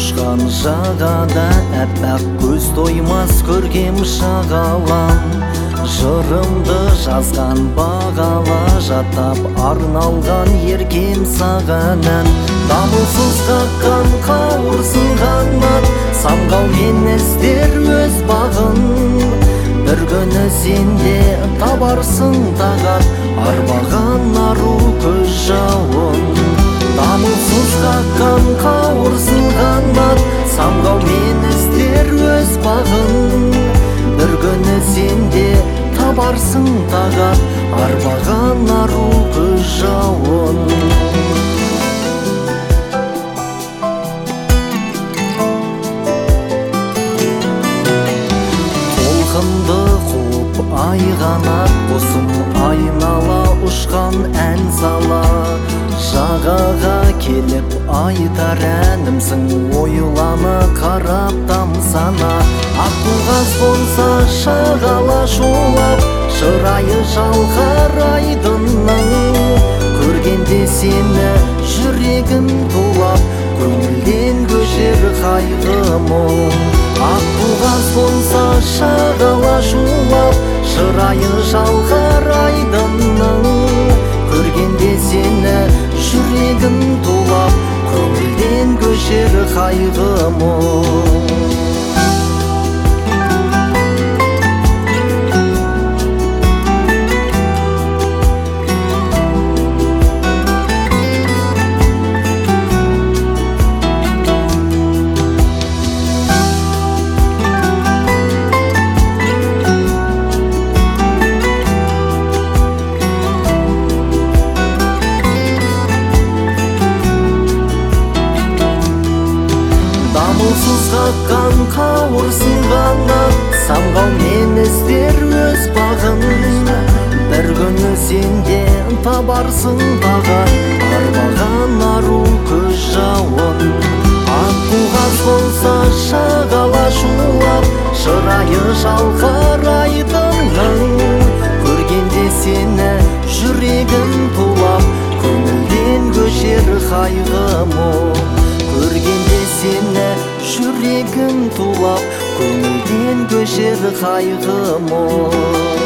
ұшқан жағада әппақ көз тоймас көркем шағалам. Жырымды жазған бағала жаттап арналған еркем саған ән. Дамылсыз қаққан қауырсынған ат, самғаумен іздер өз бағын. Бір күні сенде табарсың тағат, арбаған ару көз жауын. Дамылсыз қаққан қауырсынған ат, самғаумен іздер өз бағын. Бір күні сенде табарсың тағат, арбаған ару көз жауын. Толқынды қуып айғанат құсым, айнала ұшқан ән сала. Жағаға келіп айтар әнімсің, ойлана қарап тамсана. Аққуғаз болса шағала шулап, шырайы жалғар айдынның. Көргенде сені жүрегім тулап, көңілден көшер қайғы мұң. Аққуғаз болса шағала шулап, шырайы жалғар айдынның. Көргенде сені жүрегім тулап, көңілден көшер қайғы мұң. Дамылсыз қаққан қауырсынған ат, самғаумен іздер өз бағын. Бір күні сенде табарсың тағат, арбаған ару көз жауын. Аққуғаз болса шағала шулап, шырайы жалғар айдынның. Көргенде сені жүрегім тулап, көңілден көшер қайғы мұң. Көргенде сені жүрегім тулап, көңілден көшер қайғы мұң.